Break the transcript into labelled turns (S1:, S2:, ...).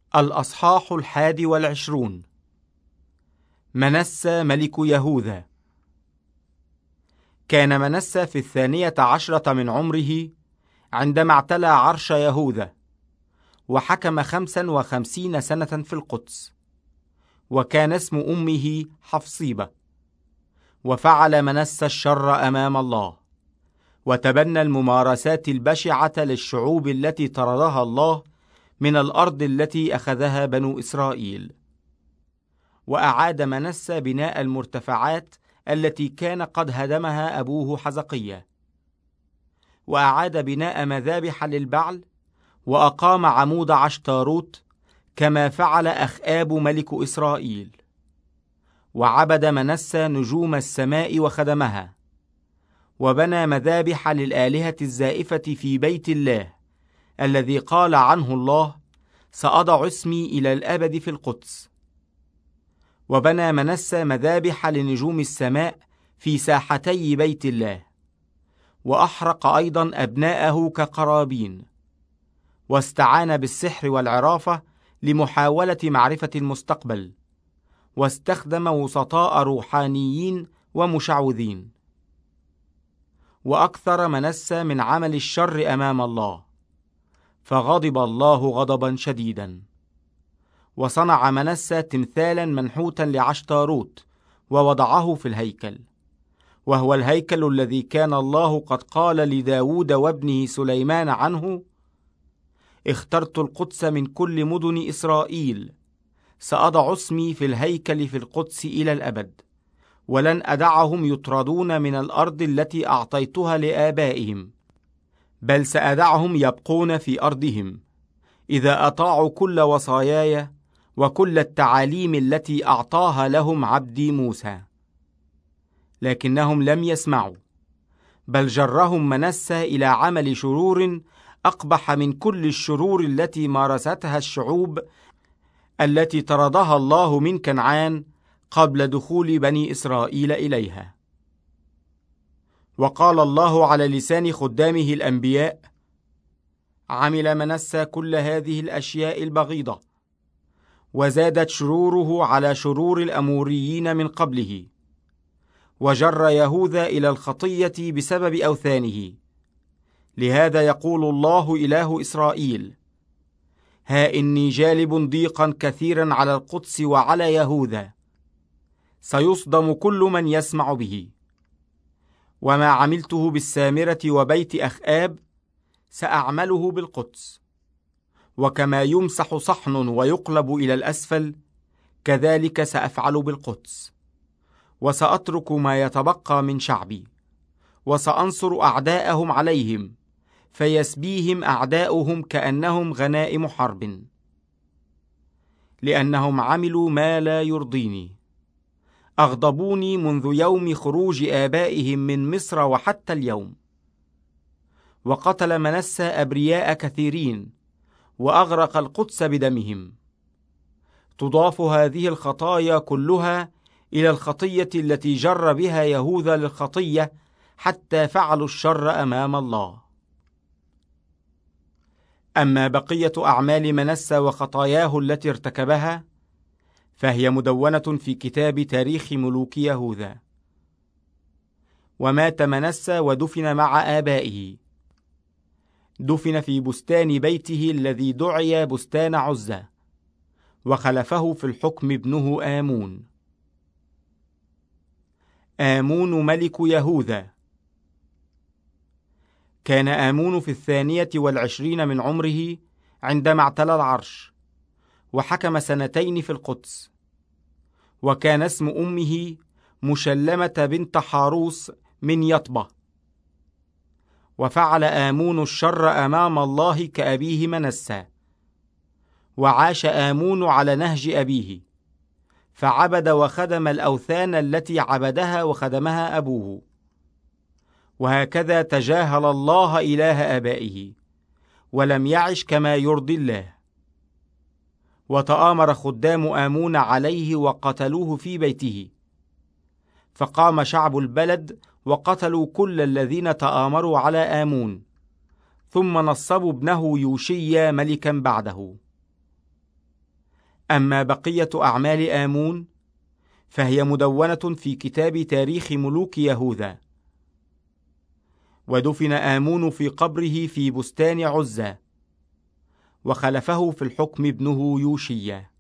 S1: الأصحاح 21. منسى ملك يهوذا. كان منسى في 12 من عمره عندما اعتلى عرش يهوذا، وحكم 55 سنة في القدس، وكان اسم أمه حفصيبة. وفعل منسى الشر أمام الله، وتبنى الممارسات البشعة للشعوب التي طردها الله من الأرض التي أخذها بنو إسرائيل. وأعاد منسى بناء المرتفعات التي كان قد هدمها أبوه حزقية، وأعاد بناء مذابح للبعل، وأقام عمود عشتاروت كما فعل أخآب ملك إسرائيل. وعبد منسى نجوم السماء وخدمها، وبنى مذابح للآلهة الزائفة في بيت الله الذي قال عنه الله: سأضع اسمي إلى الأبد في القدس. وبنى منسى مذابح لنجوم السماء في ساحتي بيت الله، وأحرق أيضا أبناءه كقرابين، واستعان بالسحر والعرافة لمحاولة معرفة المستقبل، واستخدم وسطاء روحانيين ومشعوذين. وأكثر منسى من عمل الشر أمام الله، فغضب الله غضبا شديدا. وصنع منسى تمثالا منحوتا لعشتاروت، ووضعه في الهيكل، وهو الهيكل الذي كان الله قد قال لداود وابنه سليمان عنه: اخترت القدس من كل مدن إسرائيل، سأضع اسمي في الهيكل في القدس إلى الأبد، ولن أدعهم يطردون من الأرض التي أعطيتها لآبائهم، بل سأدعهم يبقون في أرضهم إذا أطاعوا كل وصاياي وكل التعاليم التي أعطاها لهم عبدي موسى. لكنهم لم يسمعوا، بل جرهم منسى إلى عمل شرور أقبح من كل الشرور التي مارستها الشعوب التي طردها الله من كنعان قبل دخول بني إسرائيل إليها. وقال الله على لسان خدامه الأنبياء: عمل منسى كل هذه الأشياء البغيضة، وزادت شروره على شرور الأموريين من قبله، وجر يهوذا إلى الخطية بسبب أوثانه. لهذا يقول الله إله إسرائيل: ها إني جالب ضيقا كثيرا على القدس وعلى يهوذا، سيصدم كل من يسمع به. وما عملته بالسامرة وبيت أخآب سأعمله بالقدس، وكما يمسح صحن ويقلب إلى الأسفل، كذلك سأفعل بالقدس. وسأترك ما يتبقى من شعبي، وسأنصر أعداءهم عليهم، فيسبيهم أعداؤهم كأنهم غنائم حرب، لأنهم عملوا ما لا يرضيني. أغضبوني منذ يوم خروج آبائهم من مصر وحتى اليوم. وقتل منسى أبرياء كثيرين، وأغرق القدس بدمهم. تضاف هذه الخطايا كلها إلى الخطية التي جر بها يهوذا للخطية، حتى فعلوا الشر أمام الله. أما بقية أعمال منسى وخطاياه التي ارتكبها، فهي مدونة في كتاب تاريخ ملوك يهوذا. ومات منسى ودفن مع آبائه، دفن في بستان بيته الذي دعي بستان عزة، وخلفه في الحكم ابنه آمون. آمون ملك يهوذا. كان آمون في 22 من عمره عندما اعتلى العرش، وحكم 2 في القدس. وكان اسم أمه مشلمة بنت حاروس من يطبة. وفعل آمون الشر أمام الله كأبيه منسى، وعاش آمون على نهج أبيه، فعبد وخدم الأوثان التي عبدها وخدمها أبوه. وهكذا تجاهل الله إله آبائه، ولم يعش كما يرضي الله. وتآمر خدام آمون عليه وقتلوه في بيته، فقام شعب البلد وقتلوا كل الذين تآمروا على آمون، ثم نصبوا ابنه يوشيا ملكا بعده. أما بقية أعمال آمون فهي مدونة في كتاب تاريخ ملوك يهوذا. ودفن آمون في قبره في بستان عزة، وخلفه في الحكم ابنه يوشيا.